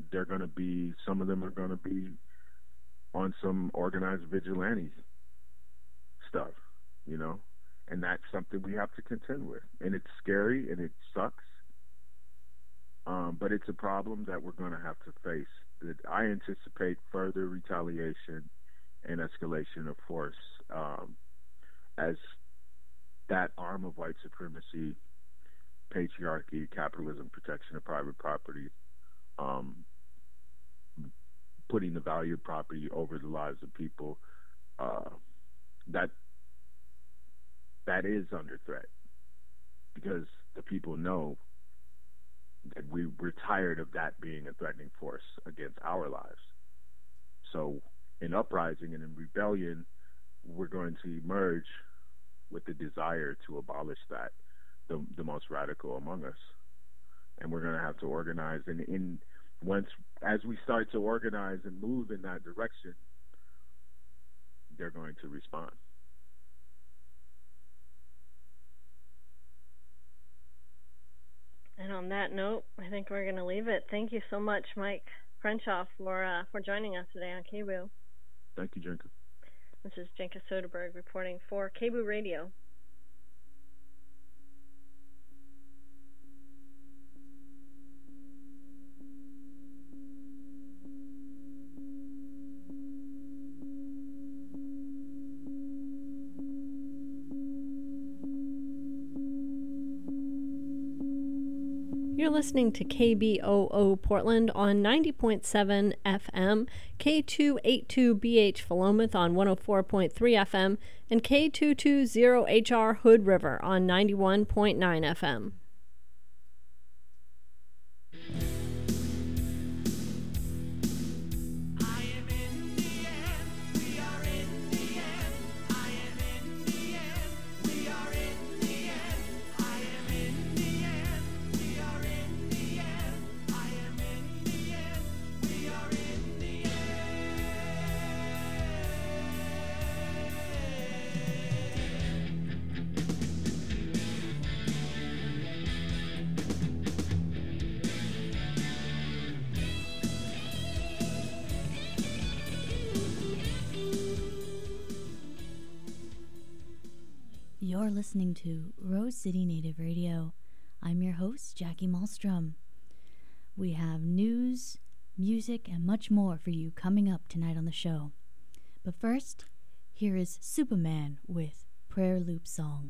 and some of them are going to be on some organized vigilante stuff, and that's something we have to contend with. And it's scary and it sucks, but it's a problem that we're going to have to face. I anticipate further retaliation and escalation of force as that arm of white supremacy, patriarchy, capitalism, protection of private property, putting the value of property over the lives of people, that is under threat, because the people know that we're tired of that being a threatening force against our lives. So in uprising and in rebellion, we're going to emerge with the desire to abolish that, the most radical among us. And we're going to have to organize. And as we start to organize and move in that direction, they're going to respond. And on that note, I think we're going to leave it. Thank you so much, Mike Crenshaw, for joining us today on KBOO. Thank you, Jenka. This is Jenka Soderberg reporting for KBOO Radio. You're listening to KBOO Portland on 90.7 FM, K282BH Philomath on 104.3 FM, and K220HR Hood River on 91.9 FM. You're listening to Rose City Native Radio. I'm your host, Jackie Malmstrom. We have news, music, and much more for you coming up tonight on the show. But first, here is Superman with Prayer Loop Song.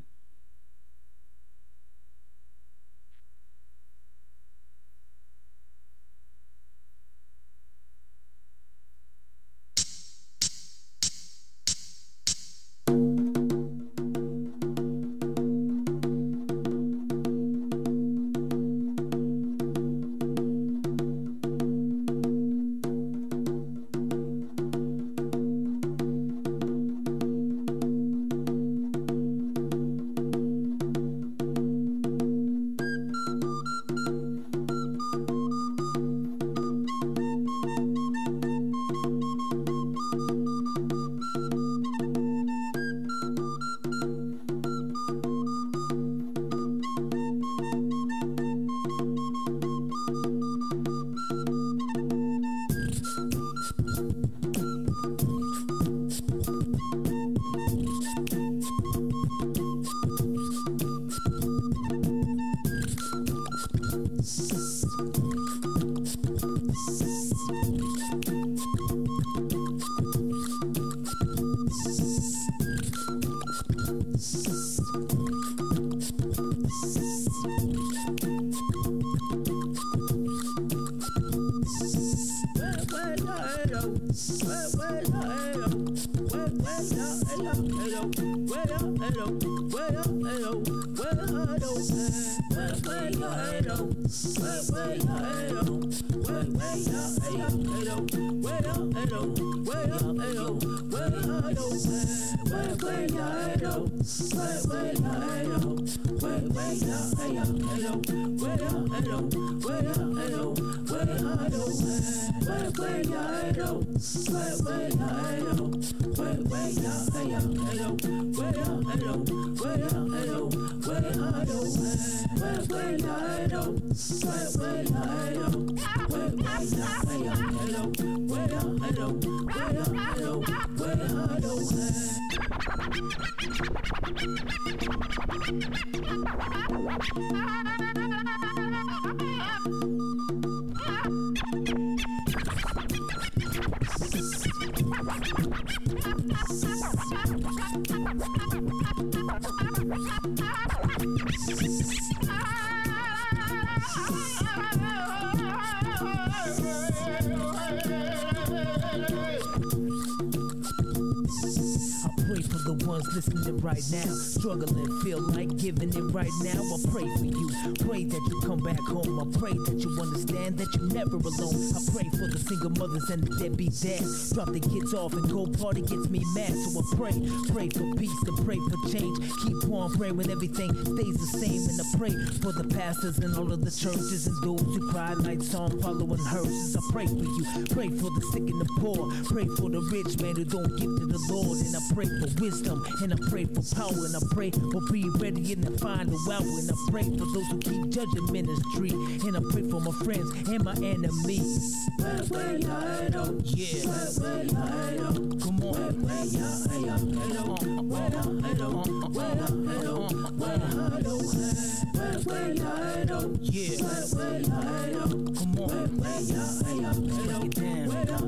Listening right now, struggling, feel like giving it right now. I pray for you, pray that you come back home. I pray that you understand that you're never alone. I pray for the single mothers and the deadbeat dads. Drop the kids off and go party gets me mad. So I pray for peace and pray for change. Keep on praying when everything stays the same. And I pray for the pastors and all of the churches and those who cry like song following hearses. I pray for you, pray for the sick and the poor. Pray for the rich man who don't give to the Lord. And I pray for wisdom. And I pray for power, and I pray for be ready in the final hour. And I pray for those who keep judging ministry. And I pray for my friends and my enemies. Yeah. Come on. Yeah. Come on. Break it down.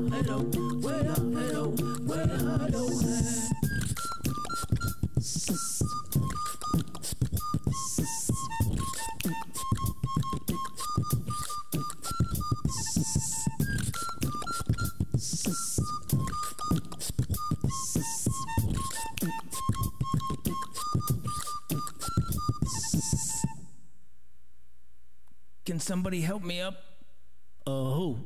Can somebody help me up? Who?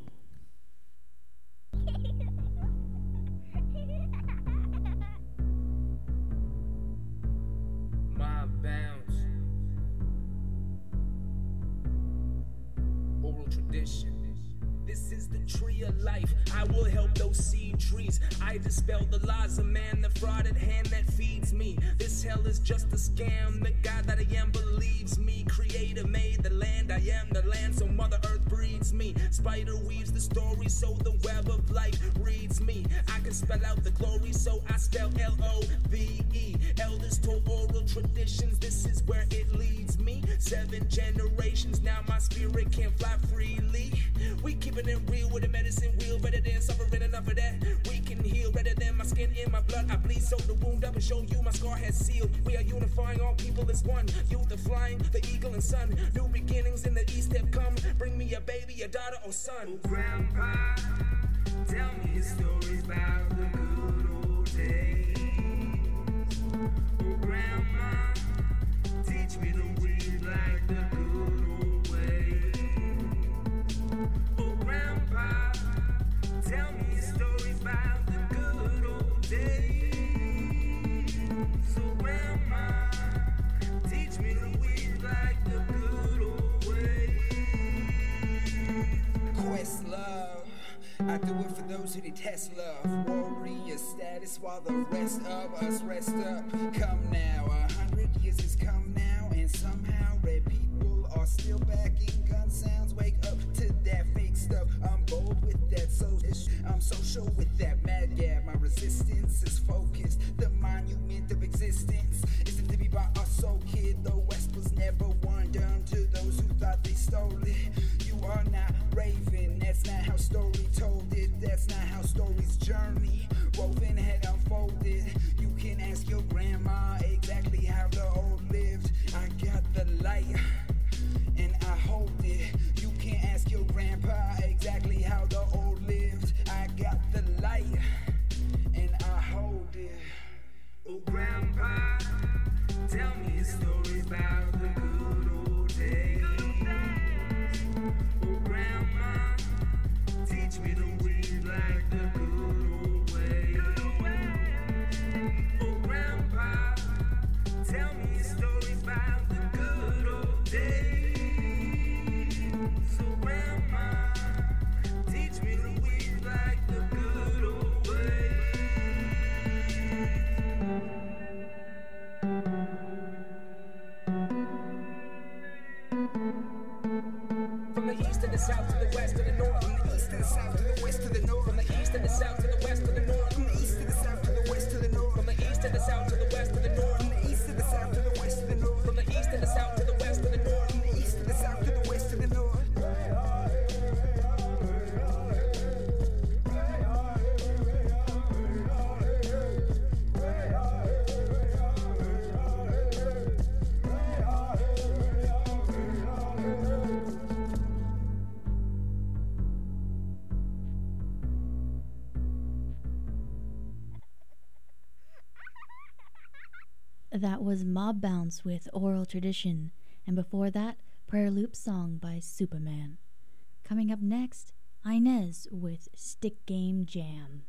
My bounce. Oral tradition. This is the tree of life. I will help those seed trees. I dispel the lies of man, the frauded hand that feeds me. This hell is just a scam. The God that I am believes me. Creator made the land. I am the land, so Mother Earth breeds me. Spider weaves the story, so the web of life reads me. I can spell out the glory, so I spell L-O-V-E. Elders told oral traditions. This is where it leads me. 7 generations, now my spirit can fly freely. We keeping it real with a medicine wheel, better than suffering enough of that. We can heal better than my skin in my blood. I bleed so the wound up and show you my scar has sealed. We are unifying all people as one. Youth of flying, the eagle and sun. New beginnings in the east have come. Bring me a baby, a daughter or son. Oh, Grandpa, tell me your stories about the good old days. Oh, Grandma, teach me to read like the good old ways. Oh, Grandpa, tell me your stories about the good old days. So, Grandma, teach me to read like the good old ways. Quest love, I do it for those who detest love. Warrior status while the rest of us rest up. Come now, 100 years has come now, and somehow red people are still backing gun sounds. Wake up to that fake stuff. I'm bold with that social. I'm social with that mad gab. My resistance is focused. The monument of existence isn't to be by our soul kid. The West was never one done to those who thought they stole it. You are not Raven. That's not how story told it. That's not how stories journey. Woven had unfolded. You can ask your grandma exactly how the old lived. I got the light and I hold it. You can ask your grandpa exactly how the old lived. I got the light and I hold it. Oh, Grandpa, tell me your stories about the good old days. Oh, Grandma, teach me to read like the good old ways. Oh, Grandpa, tell me That was Mob Bounce with Oral Tradition, and before that, Prayer Loop Song by Superman. Coming up next, Inez with Stick Game Jam.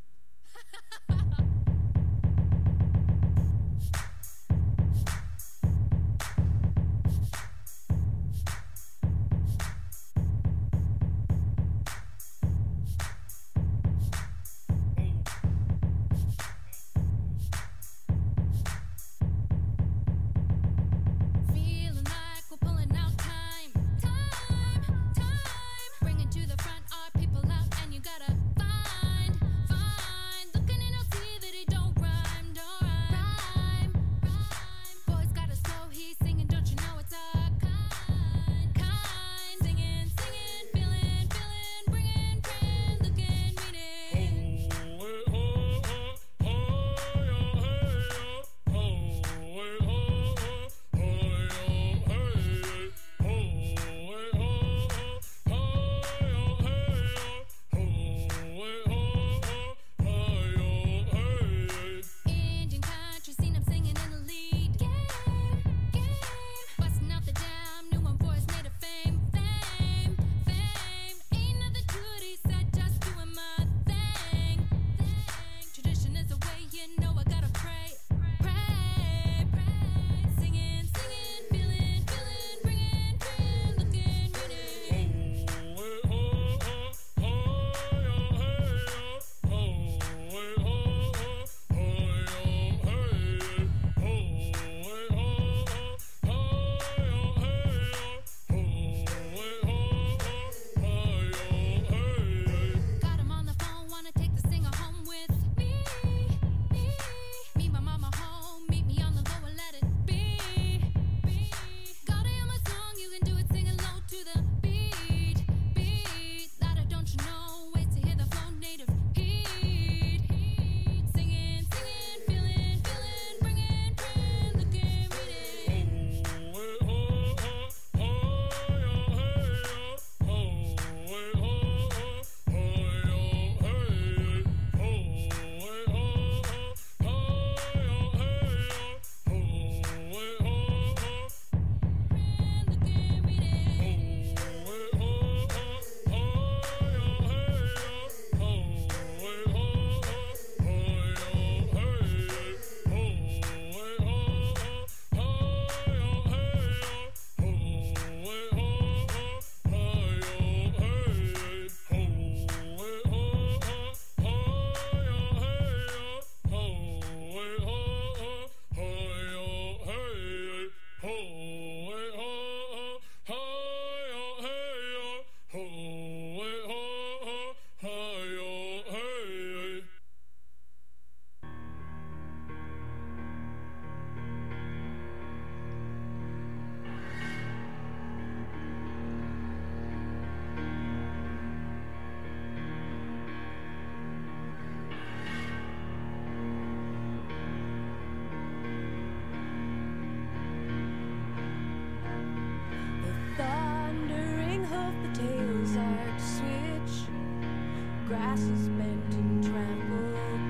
Grass is bent and trampled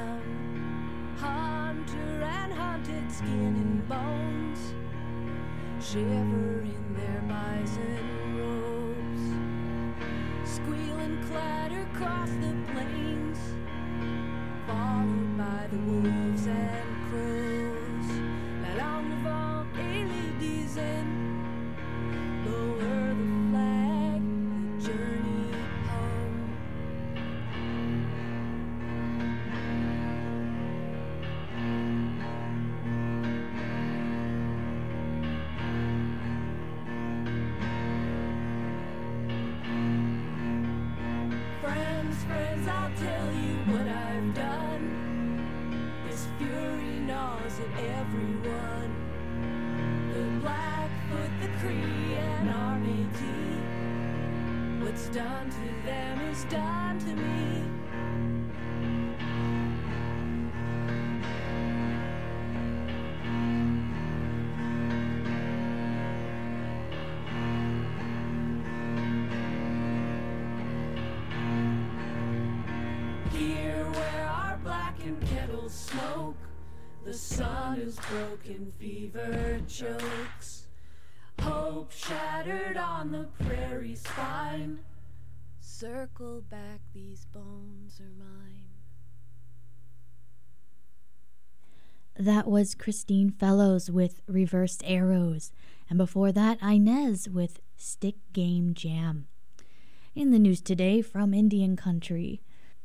down. Hunter and hunted, skin and bones shiver in their bison robes. Squeal and clatter across the plains, followed by the wolves and crows. La langue devant et les dizaines, lower the flag, the journey home. Friends, I'll tell you what I've done. This fury gnaws at everyone. The Blackfoot, the Cree, and our Métis. What's done to them is done to me. Here where our blackened kettles smoke, The sun is broken, fever chokes. Hope shattered on the prairie spine. Circle back, these bones are mine. That was Christine Fellows with Reversed Arrows, and before that, Inez with Stick Game Jam. In the news today from Indian country,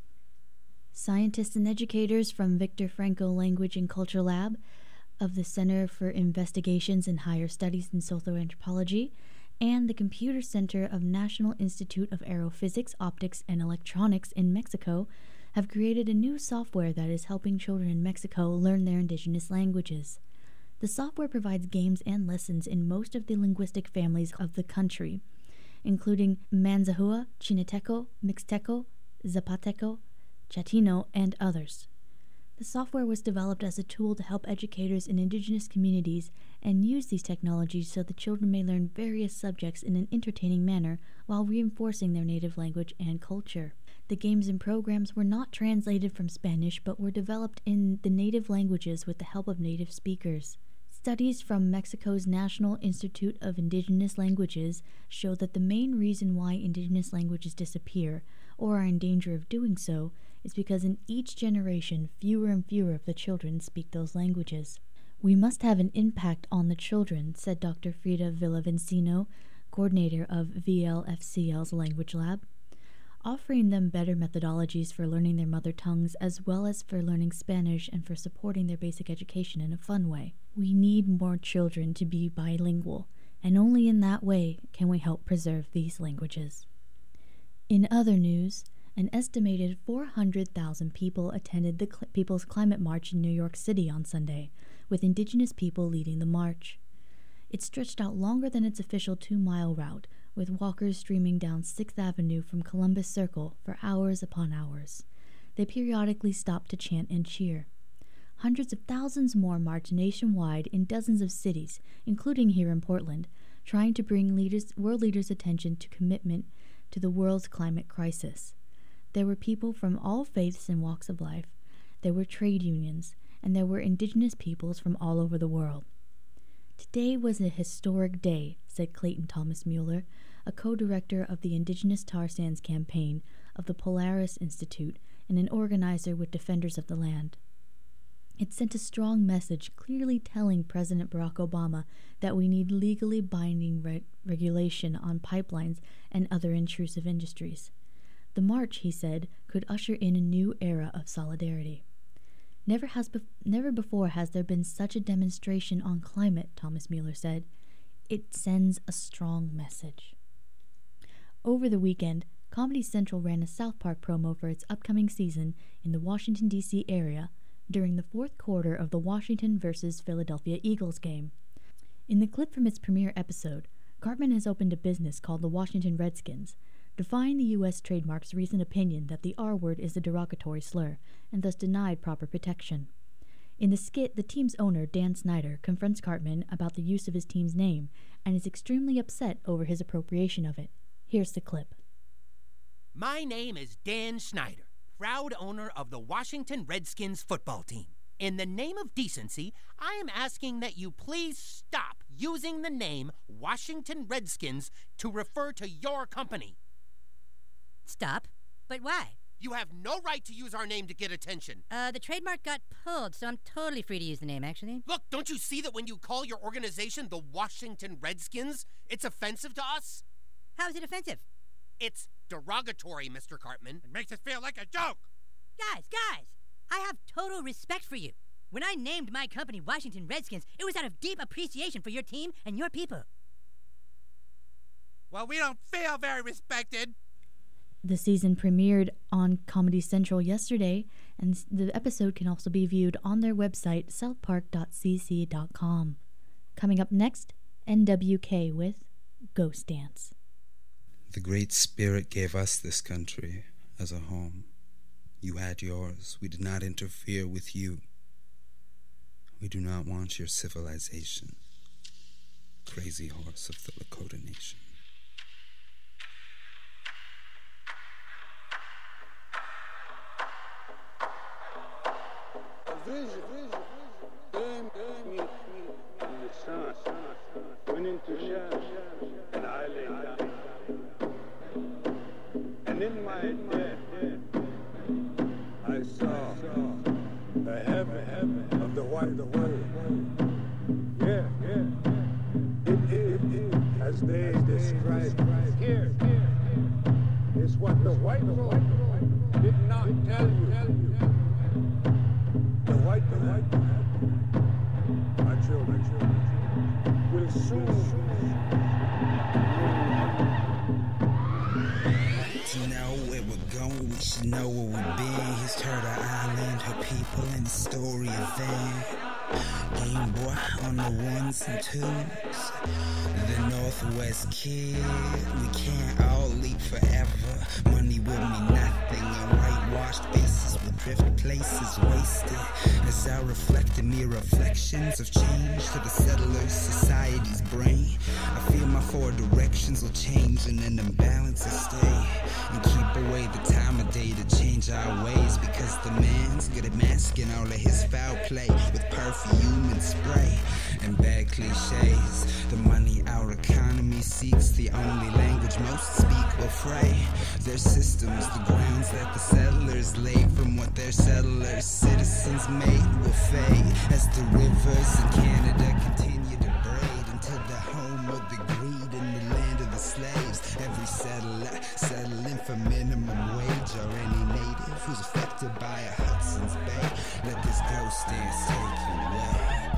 scientists and educators from Victor Frankl Language and Culture Lab of the Center for Investigations in Higher Studies in Socioanthropology and the Computer Center of National Institute of Aerophysics, Optics, and Electronics in Mexico have created a new software that is helping children in Mexico learn their indigenous languages. The software provides games and lessons in most of the linguistic families of the country, including Manzahua, Chineteco, Mixteco, Zapateco, Chatino, and others. The software was developed as a tool to help educators in indigenous communities and use these technologies so the children may learn various subjects in an entertaining manner while reinforcing their native language and culture. The games and programs were not translated from Spanish but were developed in the native languages with the help of native speakers. Studies from Mexico's National Institute of Indigenous Languages show that the main reason why indigenous languages disappear, or are in danger of doing so, is because in each generation fewer and fewer of the children speak those languages. We must have an impact on the children, said Dr. Frida Villavincino, coordinator of VLFCL's Language Lab, offering them better methodologies for learning their mother tongues as well as for learning Spanish and for supporting their basic education in a fun way. We need more children to be bilingual, and only in that way can we help preserve these languages. In other news, an estimated 400,000 people attended the People's Climate March in New York City on Sunday, with indigenous people leading the march. It stretched out longer than its official 2-mile route, with walkers streaming down 6th Avenue from Columbus Circle for hours upon hours. They periodically stopped to chant and cheer. Hundreds of thousands more marched nationwide in dozens of cities, including here in Portland, trying to bring world leaders' attention to commitment to the world's climate crisis. There were people from all faiths and walks of life, there were trade unions, and there were indigenous peoples from all over the world. Today was a historic day, said Clayton Thomas Mueller, a co-director of the Indigenous Tar Sands campaign of the Polaris Institute and an organizer with Defenders of the Land. It sent a strong message clearly telling President Barack Obama that we need legally binding regulation on pipelines and other intrusive industries. The march, he said, could usher in a new era of solidarity. Never before has there been such a demonstration on climate, Thomas Mueller said. It sends a strong message. Over the weekend, Comedy Central ran a South Park promo for its upcoming season in the Washington, D.C. area during the fourth quarter of the Washington versus Philadelphia Eagles game. In the clip from its premiere episode, Cartman has opened a business called the Washington Redskins, defying the U.S. trademark's recent opinion that the R word is a derogatory slur, and thus denied proper protection. In the skit, the team's owner, Dan Snyder, confronts Cartman about the use of his team's name, and is extremely upset over his appropriation of it. Here's the clip. My name is Dan Snyder, proud owner of the Washington Redskins football team. In the name of decency, I am asking that you please stop using the name Washington Redskins to refer to your company. Stop? But why? You have no right to use our name to get attention. The trademark got pulled, so I'm totally free to use the name, actually. Look, don't you see that when you call your organization the Washington Redskins, it's offensive to us? How is it offensive? It's derogatory, Mr. Cartman. It makes us feel like a joke. Guys, I have total respect for you. When I named my company Washington Redskins, it was out of deep appreciation for your team and your people. Well, we don't feel very respected. The season premiered on Comedy Central yesterday, and the episode can also be viewed on their website, southpark.cc.com. Coming up next, NWK with Ghost Dance. The Great Spirit gave us this country as a home. You had yours. We did not interfere with you. We do not want your civilization. Crazy horse of the Lakota Nation. Vision. did not tell you. The white man, our children, will soon. To know where we're going, we should know where we've been. He's Turtle Island, her people, and the story of them. Game Boy on the ones and twos. The Northwest kid, we can't all leap forever. Money will mean nothing, and whitewashed faces will drift places wasted. As I reflect in me, reflections of change to the settlers' society's brain. I feel my four directions will change and an imbalance will stay. And keep away the time of day to change our ways, because the man's good at masking all of his foul play with perfume and spray and bad cliches. The money our economy seeks, the only language most speak will fray. Their systems, the grounds that the settlers laid from what their settlers, citizens made will fade as the rivers in Canada continue to braid into the home of the greed and the land of the slaves. Every settler settling for minimum wage, or any native who's affected by a Hudson's Bay. Let this ghost dance take you away.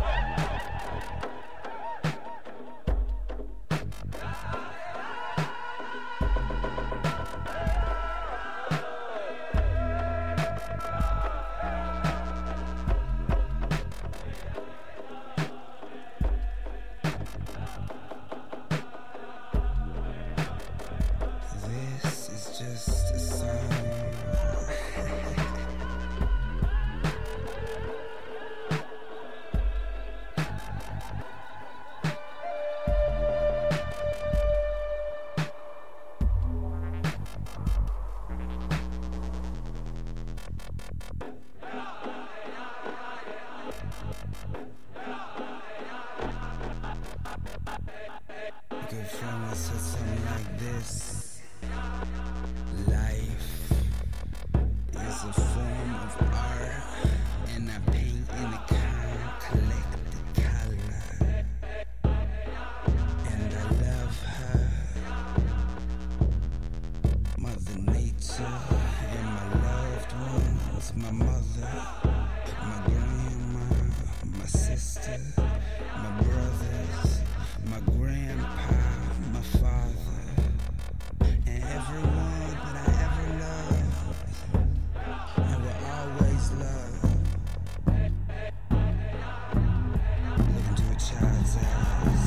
Good friend said something like this: life is a form of art, and I paint in the kind, collect the color, and I love her, Mother Nature, and my loved ones, my mother, my grandma, my sister, my brothers, my grandpa, my father, and everyone that I ever loved and will always love. Look into a child's eyes.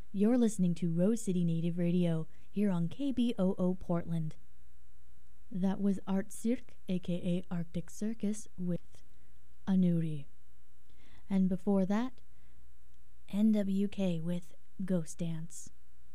You're listening to Rose City Native Radio here on KBOO Portland. That was Art Cirque, aka Arctic Circus, with Anuri. And before that, NWK with Ghost Dance.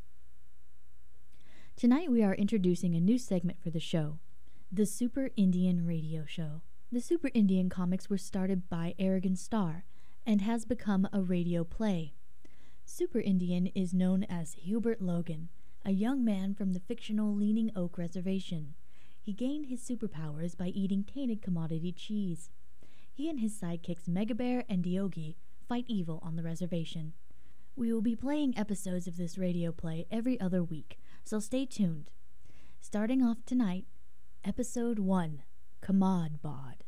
Tonight we are introducing a new segment for the show, the Super Indian Radio Show. The Super Indian comics were started by Aragon Starr and has become a radio play. Super Indian is known as Hubert Logan, a young man from the fictional Leaning Oak Reservation. He gained his superpowers by eating tainted commodity cheese. He and his sidekicks Megabear and Diogi fight evil on the reservation. We will be playing episodes of this radio play every other week, so stay tuned. Starting off tonight, Episode 1, Kamad Bod.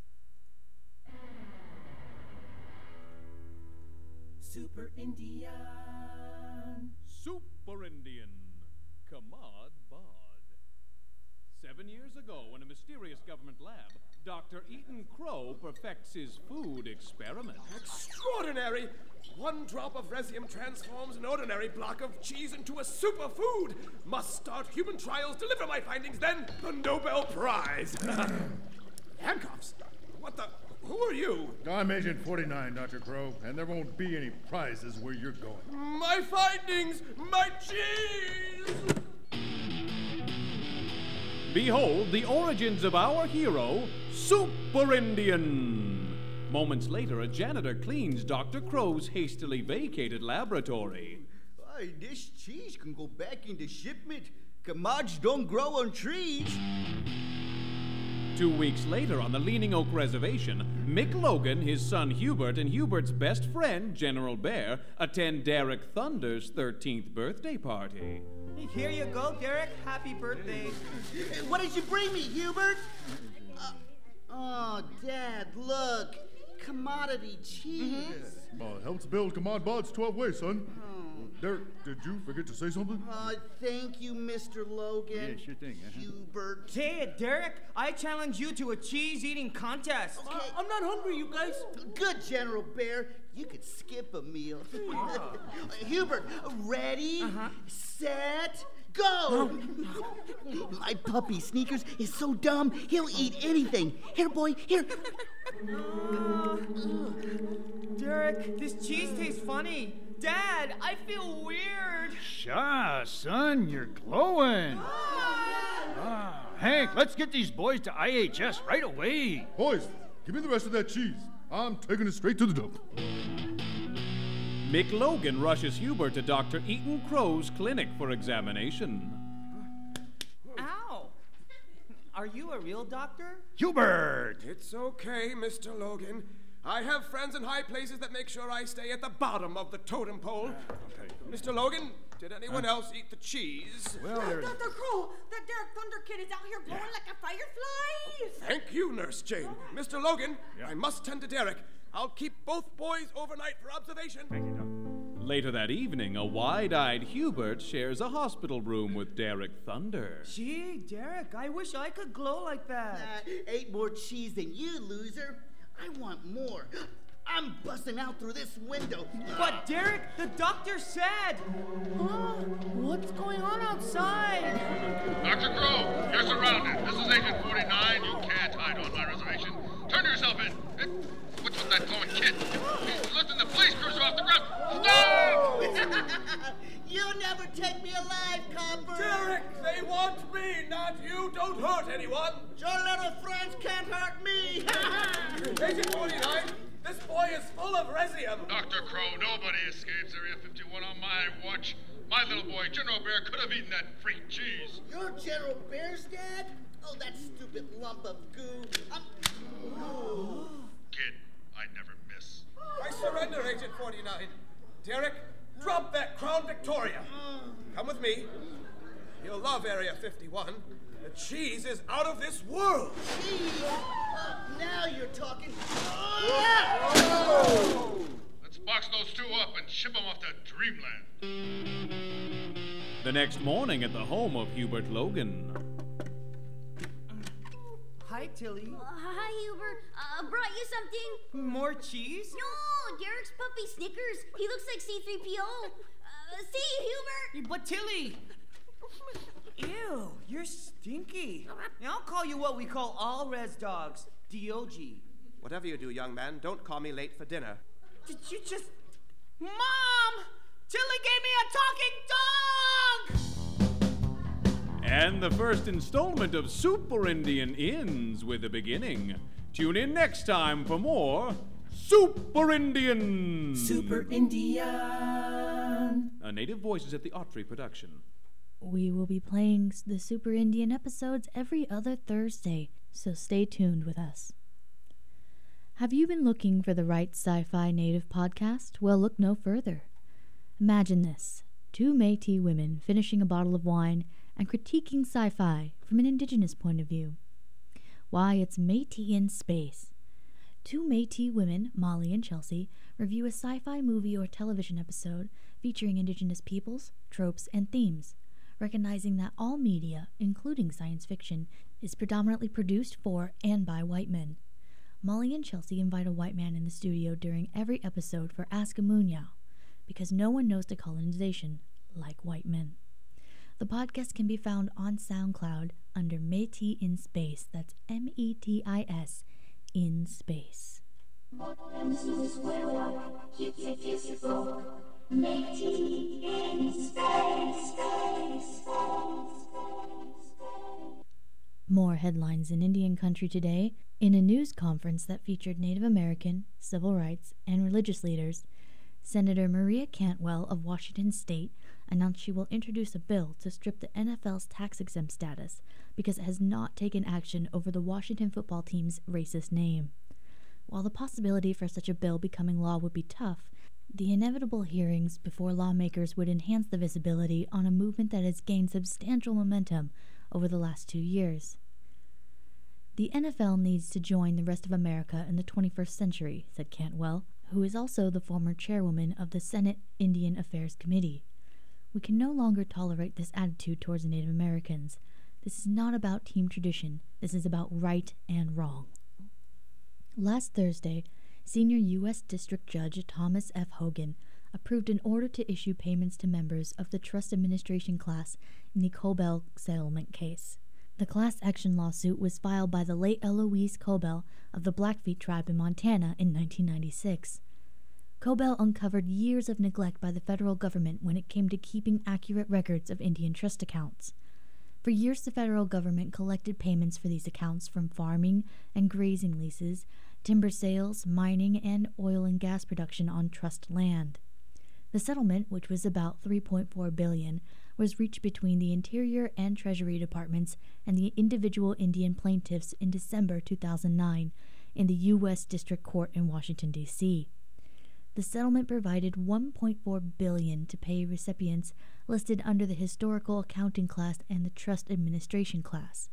Super Indian. Super Indian. Kamad Bod. 7 years ago, in a mysterious government lab, Dr. Eaton Crow perfects his food experiment. Extraordinary! One drop of resium transforms an ordinary block of cheese into a superfood. Must start human trials, deliver my findings, then the Nobel Prize. Handcuffs? What the... Who are you? I'm Agent 49, Dr. Crow, and there won't be any prizes where you're going. My findings! My cheese! Behold the origins of our hero, Super Indian. Moments later, a janitor cleans Dr. Crow's hastily vacated laboratory. Hey, this cheese can go back into shipment. Kamads don't grow on trees. 2 weeks later, on the Leaning Oak Reservation, Mick Logan, his son Hubert, and Hubert's best friend, General Bear, attend Derek Thunder's 13th birthday party. Here you go, Derek. Happy birthday. What did you bring me, Hubert? Oh, Dad, look. Commodity cheese. Helps build Kamad Bod's 12 ways, son. Derek, did you forget to say something? Thank you, Mr. Logan. Yeah, sure thing. Hubert. Hey, Derek, I challenge you to a cheese-eating contest. Okay. I'm not hungry, you guys. Good, General Bear. You could skip a meal. Hubert, ready, set, go! My puppy Sneakers is so dumb, he'll eat anything. Here, boy, here. Derek, this cheese tastes funny. Dad, I feel weird. Sha, son, you're glowing. Hank, let's get these boys to IHS right away. Boys, give me the rest of that cheese. I'm taking it straight to the dump. Mick Logan rushes Hubert to Dr. Eaton Crow's clinic for examination. Ow! Are you a real doctor? Hubert! It's okay, Mr. Logan. I have friends in high places that make sure I stay at the bottom of the totem pole. Okay. Mr. Logan, did anyone else eat the cheese? Well, Dr. Crow, that Derek Thunder kid is out here glowing like a firefly. Thank you, Nurse Jane. Mr. Logan, I must tend to Derek. I'll keep both boys overnight for observation. Thank you, Doc. Later that evening, a wide-eyed Hubert shares a hospital room with Derek Thunder. Gee, Derek, I wish I could glow like that. Ate more cheese than you, loser. I want more. I'm busting out through this window. But Derek, the doctor said. What's going on outside? Dr. Crow, you're surrounded. This is Agent 49. You can't hide on my reservation. Turn yourself in. What's with that glowing kid? He's lifting the police cruiser off the ground. Stop! You'll never take me alive, copper. Derek, they want me, not you. Don't hurt anyone. Your little friends can't hurt me. Agent 49, this boy is full of resium. Dr. Crow, nobody escapes Area 51 on my watch. My little boy, General Bear, could have eaten that free cheese. You're General Bear's dad? Oh, that stupid lump of goo. Kid, I never miss. I surrender, Agent 49. Derek, drop that Crown Victoria. Come with me. You'll love Area 51. The cheese is out of this world. Cheese? Now you're talking. Let's box those two up and ship them off to Dreamland. The next morning at the home of Hubert Logan. Hi, Tilly. Hi, Hubert. Brought you something? More cheese? No, Derek's puppy Snickers. He looks like C-3PO. See you, Hubert! But Tilly! Ew, you're stinky. Now I'll call you what we call all res dogs, DOG. Whatever you do, young man, don't call me late for dinner. Did you just... Mom! Tilly gave me a talking dog! And the first installment of Super Indian ends with a beginning. Tune in next time for more Super Indian! Super Indian! A Native Voices at the Autry production. We will be playing the Super Indian episodes every other Thursday, so stay tuned with us. Have you been looking for the right sci-fi native podcast? Well, look no further. Imagine this. 2 Métis women finishing a bottle of wine and critiquing sci-fi from an indigenous point of view. Why, it's Métis in Space. 2 Métis women, Molly and Chelsea, review a sci-fi movie or television episode featuring indigenous peoples, tropes, and themes, recognizing that all media, including science fiction, is predominantly produced for and by white men. Molly and Chelsea invite a white man in the studio during every episode for Ask a Munyao, because no one knows decolonization like white men. The podcast can be found on SoundCloud under Métis in Space. That's METIS in Space. More headlines in Indian country today. In a news conference that featured Native American, civil rights, and religious leaders, Senator Maria Cantwell of Washington State announced she will introduce a bill to strip the NFL's tax-exempt status because it has not taken action over the Washington football team's racist name. While the possibility for such a bill becoming law would be tough, the inevitable hearings before lawmakers would enhance the visibility on a movement that has gained substantial momentum over the last 2 years. The NFL needs to join the rest of America in the 21st century, said Cantwell, who is also the former chairwoman of the Senate Indian Affairs Committee. We can no longer tolerate this attitude towards Native Americans. This is not about team tradition. This is about right and wrong. Last Thursday, Senior U.S. District Judge Thomas F. Hogan approved an order to issue payments to members of the trust administration class in the Cobell settlement case. The class action lawsuit was filed by the late Eloise Cobell of the Blackfeet tribe in Montana in 1996. Cobell uncovered years of neglect by the federal government when it came to keeping accurate records of Indian trust accounts. For years, the federal government collected payments for these accounts from farming and grazing leases, timber sales, mining, and oil and gas production on trust land. The settlement, which was about $3.4 billion, was reached between the Interior and Treasury Departments and the individual Indian plaintiffs in December 2009 in the U.S. District Court in Washington, D.C. The settlement provided $1.4 billion to pay recipients listed under the Historical Accounting class and the Trust Administration class,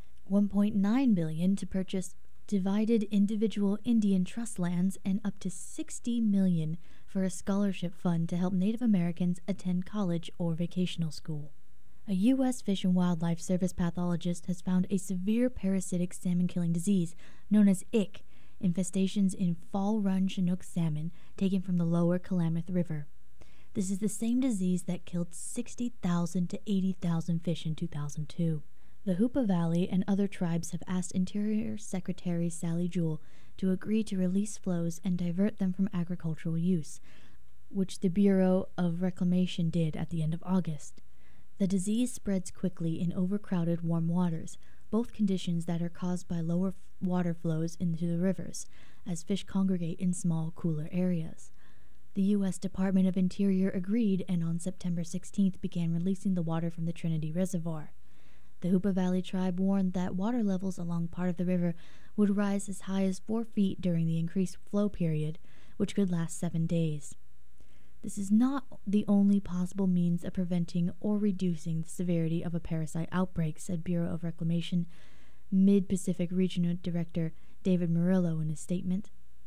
$1.9 billion to purchase divided individual Indian trust lands, and up to $60 million for a scholarship fund to help Native Americans attend college or vocational school. A U.S. Fish and Wildlife Service pathologist has found a severe parasitic salmon-killing disease known as ick infestations in Fall Run Chinook salmon taken from the lower Klamath River. This is the same disease that killed 60,000 to 80,000 fish in 2002. The Hoopa Valley and other tribes have asked Interior Secretary Sally Jewell to agree to release flows and divert them from agricultural use, which the Bureau of Reclamation did at the end of August. The disease spreads quickly in overcrowded warm waters, both conditions that are caused by lower water flows into the rivers, as fish congregate in small, cooler areas. The U.S. Department of Interior agreed and on September 16th began releasing the water from the Trinity Reservoir. The Hoopa Valley tribe warned that water levels along part of the river would rise as high as 4 feet during the increased flow period, which could last 7 days. This is not the only possible means of preventing or reducing the severity of a parasite outbreak, said Bureau of Reclamation Mid-Pacific Regional Director David Murillo in his statement.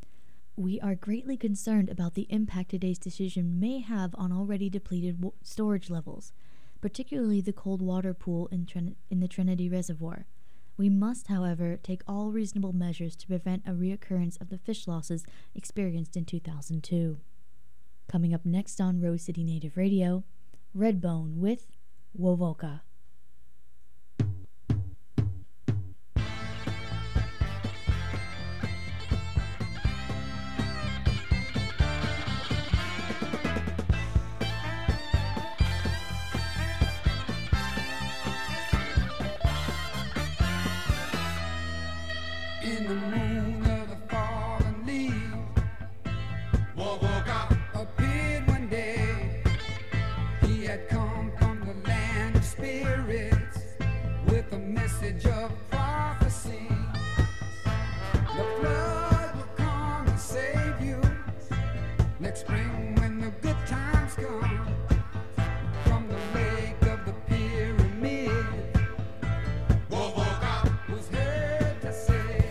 We are greatly concerned about the impact today's decision may have on already depleted storage levels, particularly the cold water pool in the Trinity Reservoir. We must, however, take all reasonable measures to prevent a reoccurrence of the fish losses experienced in 2002. Coming up next on Rose City Native Radio, Redbone with Wovoka. In the moon of the fallen leaf, Wovoka appeared one day. He had come from the land of spirits with a message of prophecy. The flood will come and save you next spring when the good times come. From the lake of the pyramid, Wovoka was heard to say,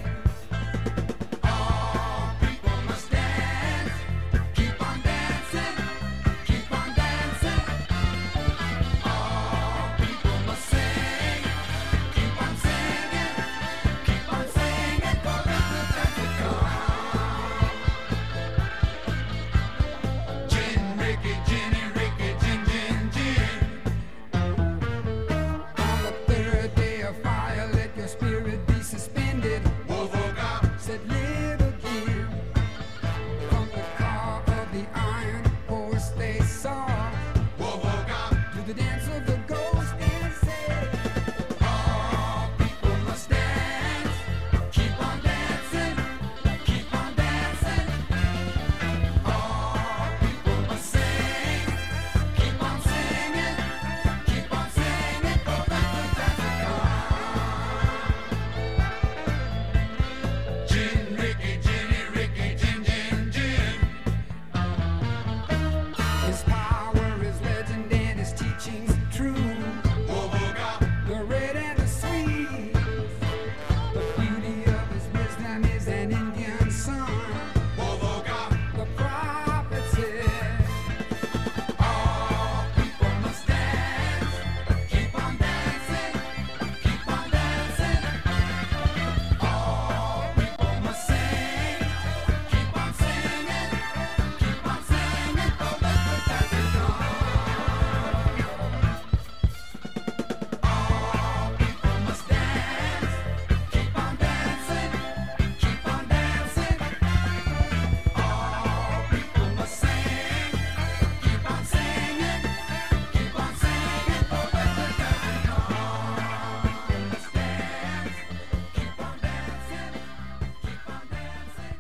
all people must dance, keep on dancing, keep on dancing. All people must sing, keep on singing, keep on singing, for the good times to come. Gin, Ricky, Ginny, Ricky, Gin, Gin, Gin. On the third day of fire, let your spirit be suspended. Wovoka said, live again. From the car of the iron horse they saw, Wovoka to the dance of the ghost and said, all people must dance, keep on dancing, keep on dancing. All people must sing, keep on singing, keep on singing, for the good times to come. Gin, Ricky, Ginny, Ricky, Gin, Gin, Gin. His power is legend and his teachings true. Wovoka, the red and the sweet. The beauty of his wisdom is an Indian sun. Wovoka, the prophet said, all people must dance, keep on dancing, keep on dancing. All people must sing, keep on singing, keep on singing, for the good times to come. All people must dance, keep on dancing, keep on dancing. All people must sing, keep on singing, keep on singing, for the good times to come. Must dance, keep on dancing, keep on dancing.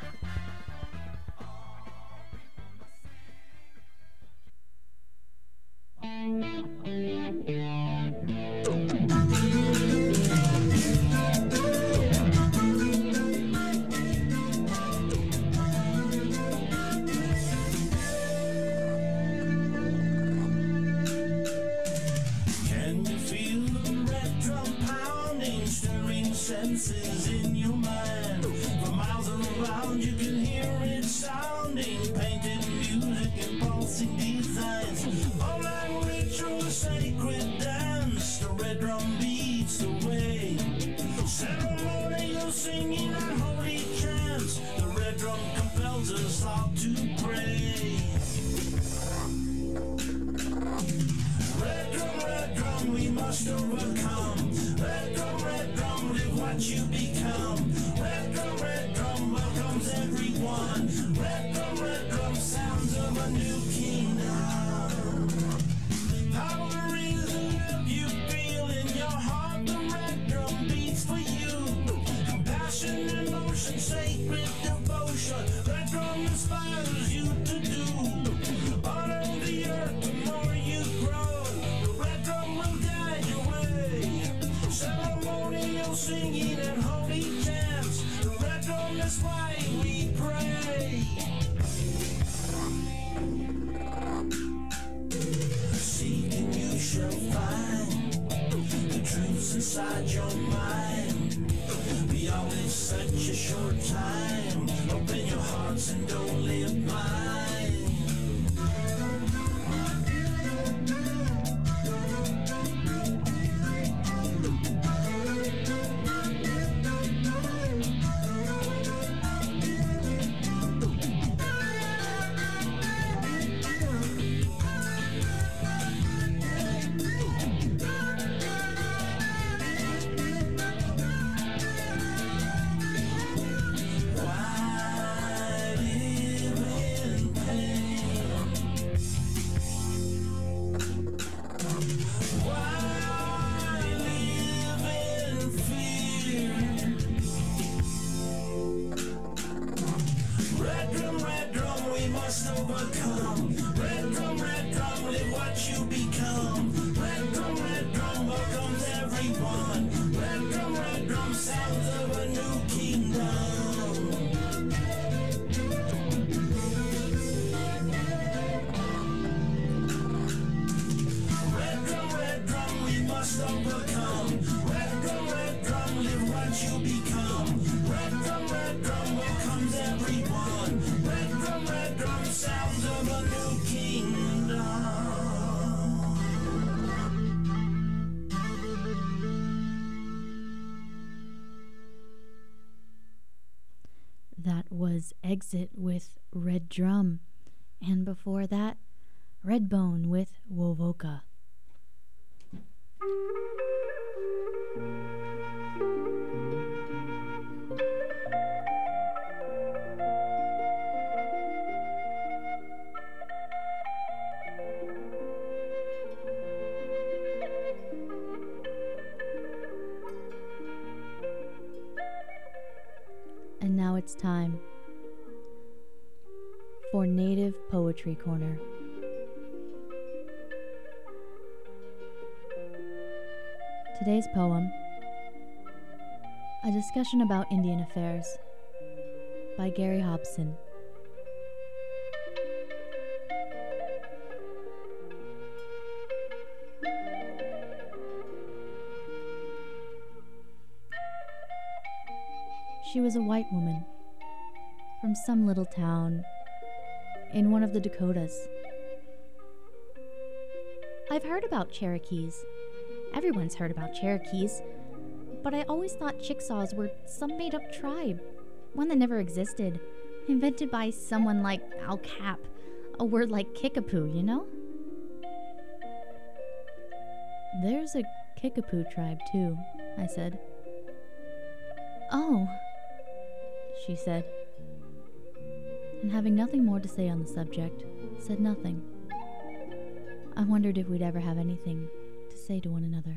Can you feel the red drum pounding, stirring senses in your mind? For miles around you can hear it sounding, painted music and pulsing designs. All that ritual, sacred dance, the red drum beats the way. Ceremonial singing and holy chants, the red drum compels us all to pray. Red drum, we must overcome. Red drum, live what you become. Red drum, welcomes everyone. Red drum, sounds of a new kingdom. Power is the love you feel in your heart. The red drum beats for you. Compassion and motion, sacred devotion. Red drum inspires you to do. Honor the earth, the more you grow. The red drum will guide your way. Ceremonial singing and holy chants. The red drum is why we pray. Seek and you shall find the truths inside your mind. Beyond this such a short time. Open your hearts and don't live blind. become. Red drum, welcomes everyone. Red drum, sounds of a new kingdom. Red drum, we must overcome. Red drum, live what you become. Red drum, welcomes everyone. Red drum, sounds of a new kingdom. That was Exit with Red Drum, and before that, Redbone with Wovoka. And now it's time for Native Poetry Corner. Today's poem, A Discussion About Indian Affairs, by Gary Hobson. She was a white woman from some little town in one of the Dakotas. I've heard about Cherokees. Everyone's heard about Cherokees, but I always thought Chickasaws were some made-up tribe, one that never existed, invented by someone like Al Cap, a word like Kickapoo, you know? There's a Kickapoo tribe, too, I said. Oh, she said, and having nothing more to say on the subject, said nothing. I wondered if we'd ever have anything to say to one another.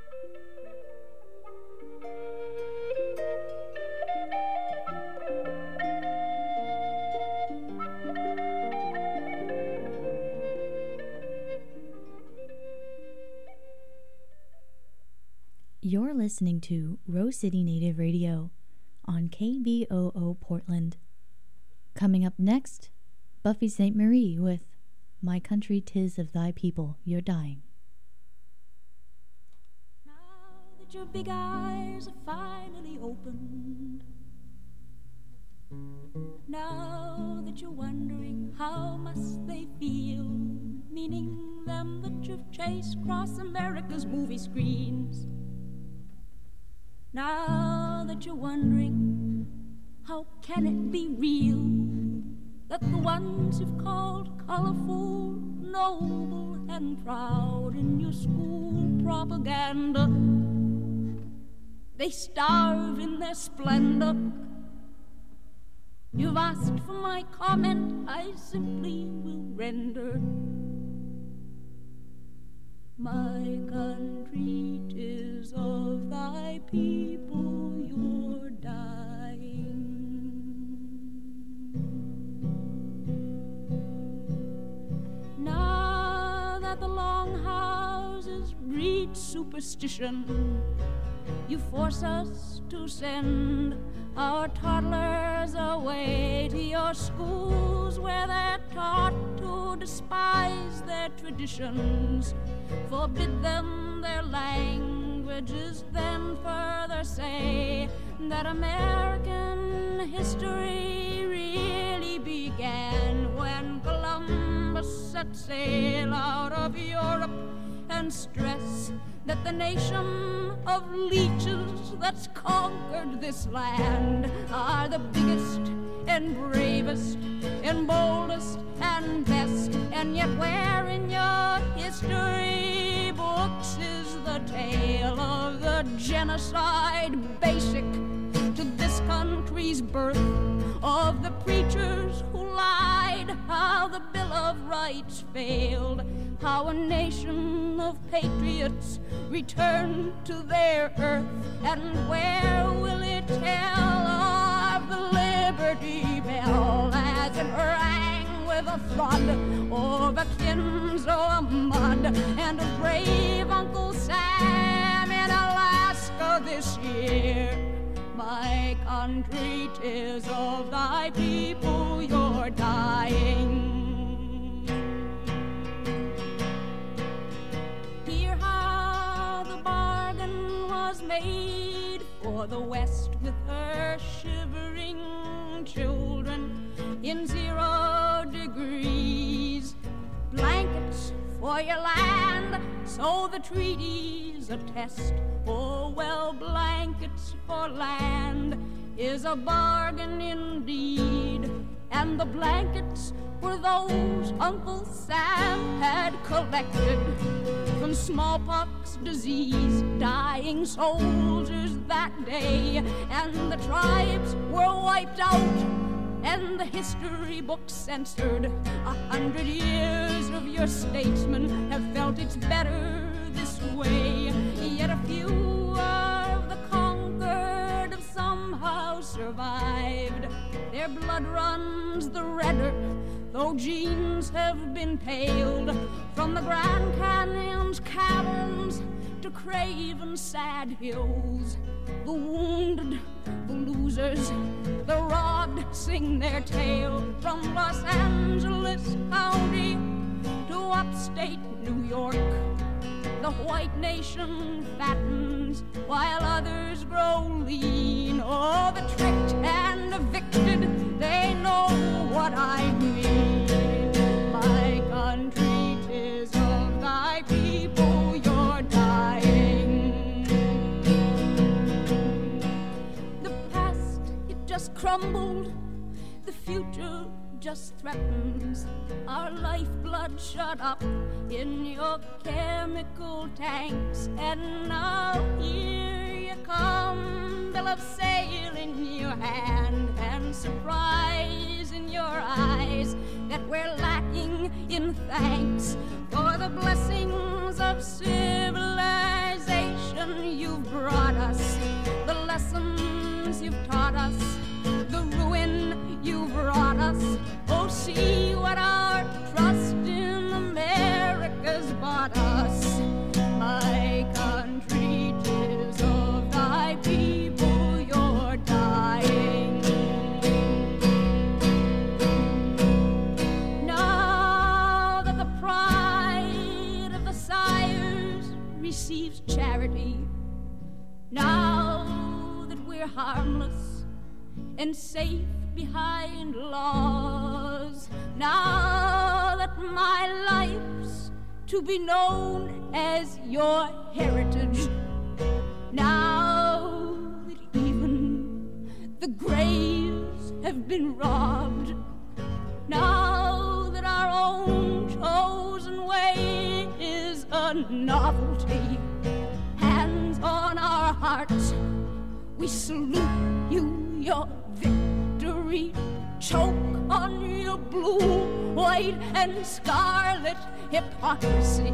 You're listening to Rose City Native Radio on KBOO Portland. Coming up next, Buffy St. Marie with My Country 'Tis of Thy People You're Dying. Now that your big eyes are finally opened, now that you're wondering how must they feel, meaning them that you've chased across America's movie screens. Now that you're wondering, how can it be real that the ones you've called colorful, noble, and proud in your school propaganda, they starve in their splendor? You've asked for my comment, I simply will render. My country, 'tis of thy people you're dying. Now that the long houses breed superstition, you force us to send our toddlers away to your schools where they're taught to despise their traditions. Forbid them their languages, then further say that American history really began when Columbus set sail out of Europe, and stress that the nation of leeches that's conquered this land are the biggest and bravest and boldest and best. And yet where in your history books is the tale of the genocide basic to this country's birth, of the preachers who lied, how the Bill of Rights failed, how a nation of patriots returned to their earth? And where will it tell of the Liberty Bell as it rang with the thud of a Kinzo mud and a brave Uncle Sam in Alaska this year. My country, 'tis of thy people you're dying. Hear how the bargain was made for the West with her shivering children in 0 degrees. Blankets for your land, so the treaties attest. Oh, well, blankets for land is a bargain indeed. And the blankets were those Uncle Sam had collected from smallpox disease, dying soldiers that day. And the tribes were wiped out and the history books censored. 100 years of your statesmen have felt it's better this way. Yet a few of the conquered have somehow survived. Their blood runs the redder, though genes have been paled. From the Grand Canyon's caverns to Craven's sad hills, the wounded, the losers, the robbed sing their tale. From Los Angeles County to upstate New York, the white nation fattens while others grow lean. Oh, the tricked and evicted, they know what I mean. My country, 'tis of thy people you're dying. The past, it just crumbled. The future just threatens. Our lifeblood shut up in your chemical tanks. And now here you come, bill of sale in your hand, and surprise in your eyes that we're lacking in thanks for the blessings of civilization you've brought us, the lessons you've taught us, the ruin you've brought us. Oh, see what our trust in America's bought us. My country, 'tis of thy people you're dying. Now that the pride of the sires receives charity, now that we're harmless and safe behind laws, now that my life's to be known as your heritage, now that even the graves have been robbed, now that our own chosen way is a novelty, hands on our hearts, we salute you, your victory. Choke on your blue, white, and scarlet hypocrisy,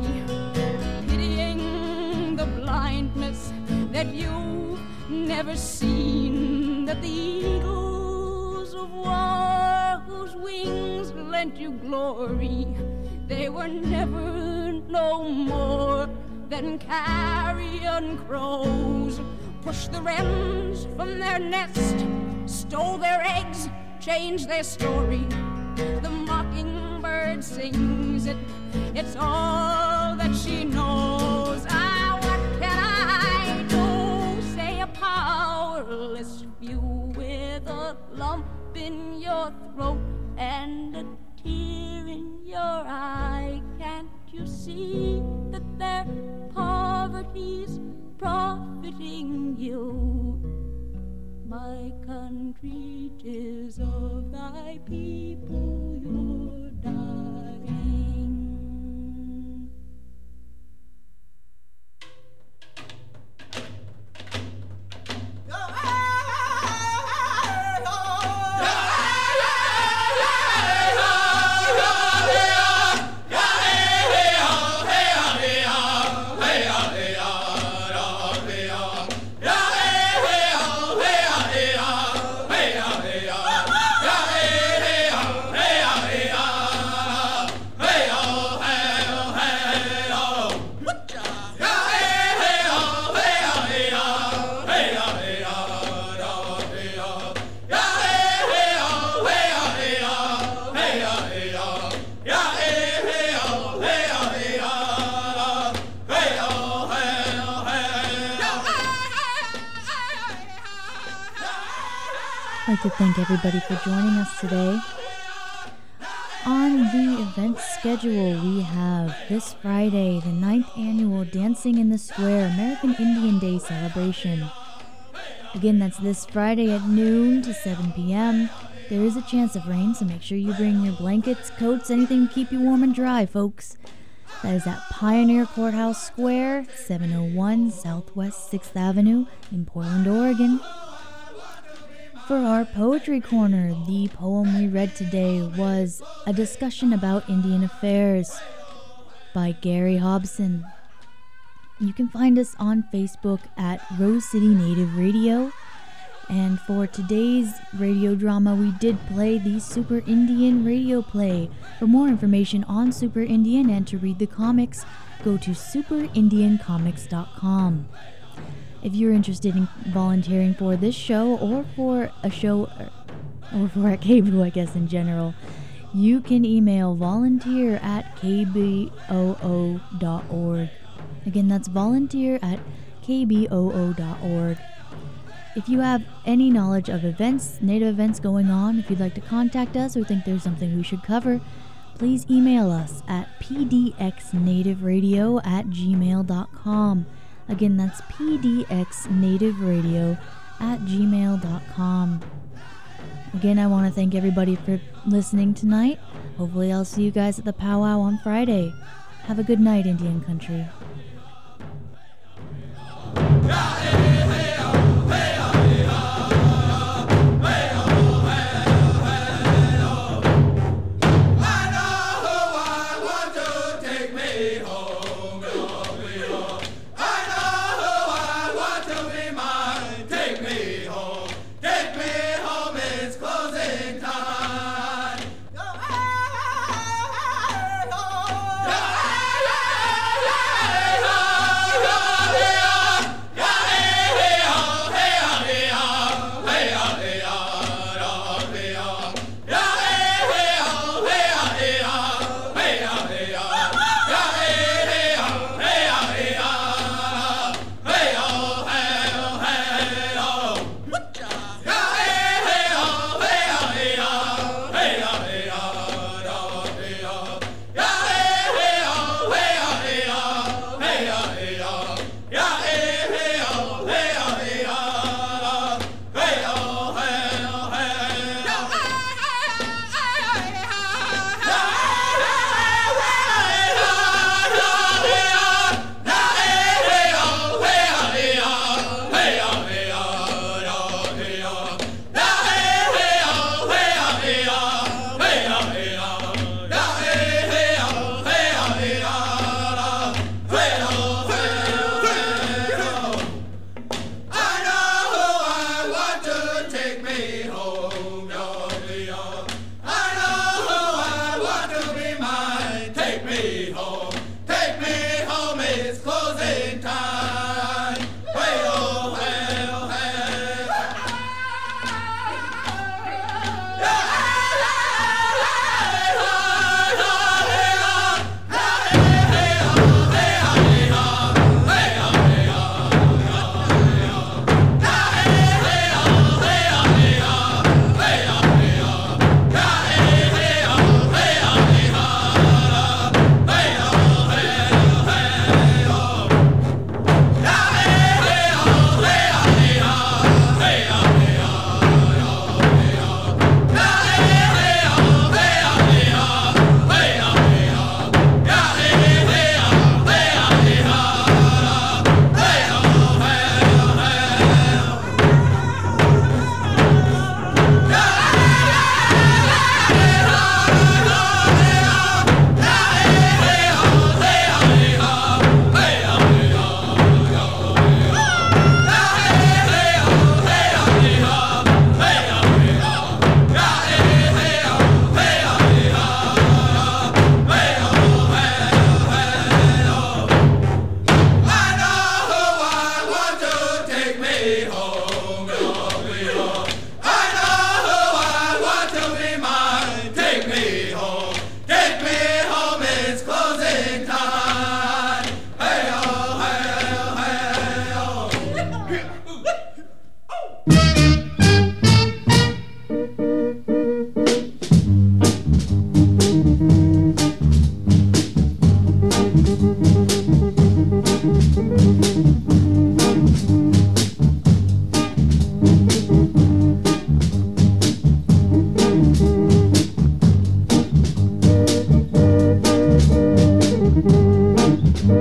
pitying the blindness that you've never seen, that the eagles of war whose wings lent you glory, they were never no more than carrion crows. Pushed the wrens from their nest, stole their eggs, changed their story. The mockingbird sings it, it's all that she knows. Ah, what can I do? Say a powerless few with a lump in your throat and a tear in your eye. Can't you see that their poverty's profiting you? My country, 'tis of thy people you're dying. Hey! I'd like to thank everybody for joining us today. On the event schedule, we have this Friday, the 9th annual Dancing in the Square American Indian Day celebration. Again, that's this Friday at noon to 7 p.m. There is a chance of rain, so make sure you bring your blankets, coats, anything to keep you warm and dry, folks. That is at Pioneer Courthouse Square, 701 Southwest 6th Avenue in Portland, Oregon. For our Poetry Corner, the poem we read today was A Discussion About Indian Affairs by Gary Hobson. You can find us on Facebook at Rose City Native Radio. And for today's radio drama, we did play the Super Indian radio play. For more information on Super Indian and to read the comics, go to superindiancomics.com. If you're interested in volunteering for this show or for a show or for a KBOO, I guess in general, you can email volunteer@kboo.org. Again, that's volunteer@kboo.org. If you have any knowledge of events, Native events going on, if you'd like to contact us or think there's something we should cover, please email us at pdxnativeradio@gmail.com. Again, that's pdxnativeradio@gmail.com. Again, I want to thank everybody for listening tonight. Hopefully I'll see you guys at the powwow on Friday. Have a good night, Indian country.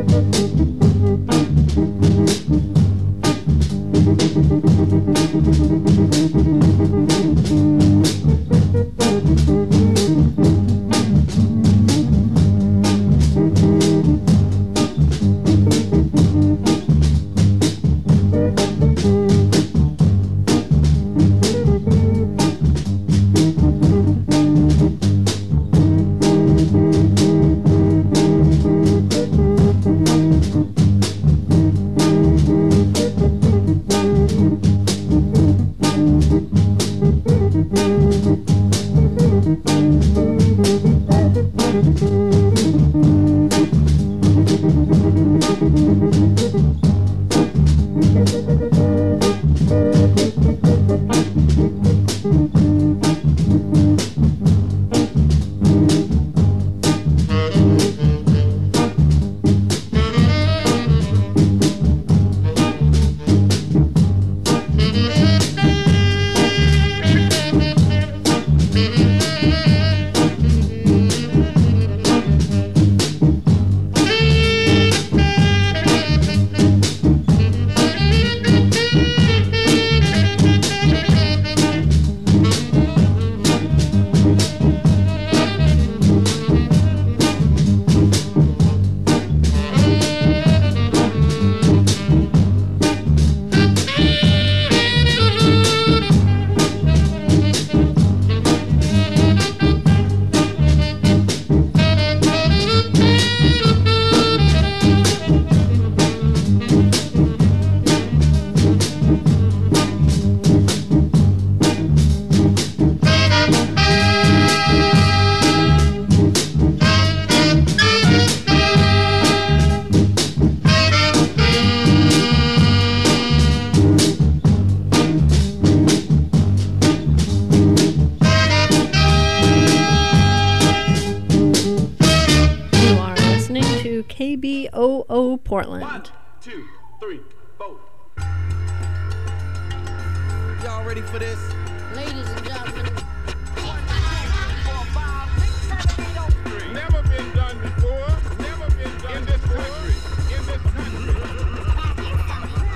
KBOO Portland. 1, 2, 3, 4. Y'all ready for this? Ladies and